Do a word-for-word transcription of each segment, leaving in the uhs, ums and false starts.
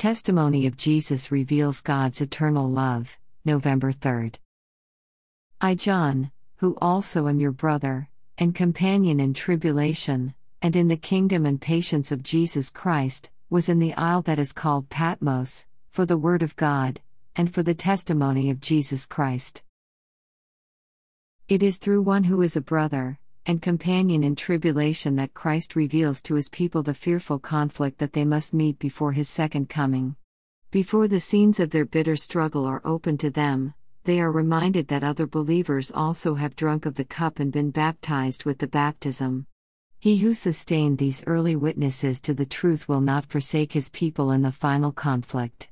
Testimony of Jesus reveals God's eternal love, November third. I, John, who also am your brother, and companion in tribulation, and in the kingdom and patience of Jesus Christ, was in the isle that is called Patmos, for the word of God, and for the testimony of Jesus Christ. It is through one who is a brother, and companion in tribulation that Christ reveals to his people the fearful conflict that they must meet before his second coming. Before the scenes of their bitter struggle are open to them, they are reminded that other believers also have drunk of the cup and been baptized with the baptism. He who sustained these early witnesses to the truth will not forsake his people in the final conflict.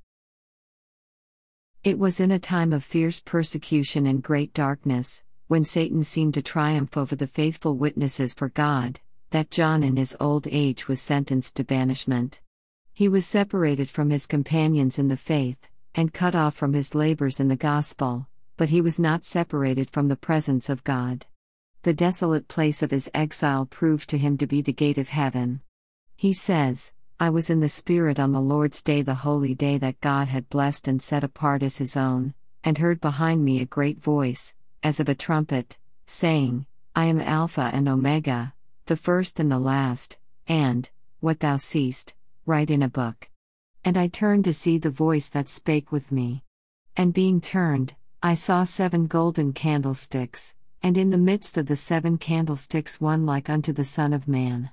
It was in a time of fierce persecution and great darkness, when Satan seemed to triumph over the faithful witnesses for God, that John in his old age was sentenced to banishment. He was separated from his companions in the faith, and cut off from his labors in the gospel, but he was not separated from the presence of God. The desolate place of his exile proved to him to be the gate of heaven. He says, "I was in the Spirit on the Lord's day, the holy day that God had blessed and set apart as his own, and heard behind me a great voice, as of a trumpet, saying, I am Alpha and Omega, the first and the last, and, what thou seest, write in a book. And I turned to see the voice that spake with me. And being turned, I saw seven golden candlesticks, and in the midst of the seven candlesticks one like unto the Son of Man."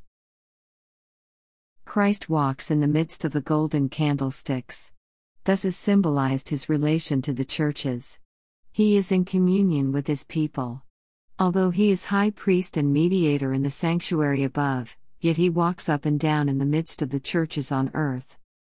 Christ walks in the midst of the golden candlesticks. Thus is symbolized his relation to the churches. He is in communion with his people. Although he is high priest and mediator in the sanctuary above, yet he walks up and down in the midst of the churches on earth.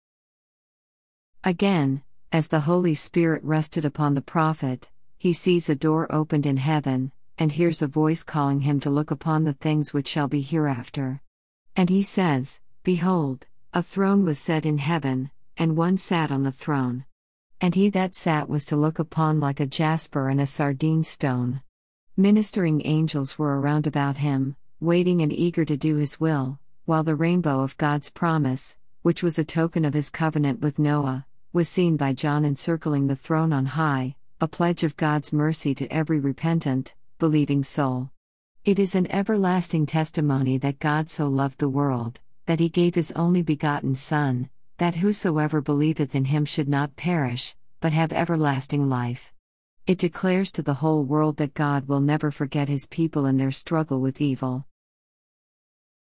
Again, as the Holy Spirit rested upon the prophet, he sees a door opened in heaven, and hears a voice calling him to look upon the things which shall be hereafter. And he says, Behold, a throne was set in heaven, and one sat on the throne. And he that sat was to look upon like a jasper and a sardine stone. Ministering angels were around about him, waiting and eager to do his will, while the rainbow of God's promise, which was a token of his covenant with Noah, was seen by John encircling the throne on high, a pledge of God's mercy to every repentant, believing soul. It is an everlasting testimony that God so loved the world, that he gave his only begotten Son, that whosoever believeth in him should not perish, but have everlasting life. It declares to the whole world that God will never forget his people in their struggle with evil.